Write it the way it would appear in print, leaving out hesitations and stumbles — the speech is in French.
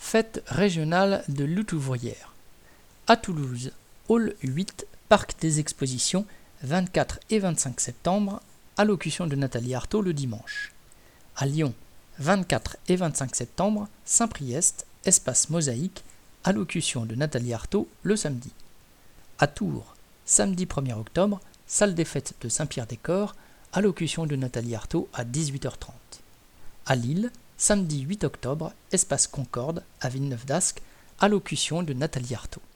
Fête régionale de lutte ouvrière. À Toulouse, Hall 8, Parc des Expositions, 24 et 25 septembre, allocution de Nathalie Arthaud le dimanche. À Lyon, 24 et 25 septembre, Saint-Priest, Espace Mosaïque, allocution de Nathalie Arthaud le samedi. À Tours, samedi 1er octobre, salle des fêtes de Saint-Pierre-des-Corps, allocution de Nathalie Arthaud à 18h30. À Lille, samedi 8 octobre, Espace Concorde, à Villeneuve-d'Ascq, allocution de Nathalie Arthaud.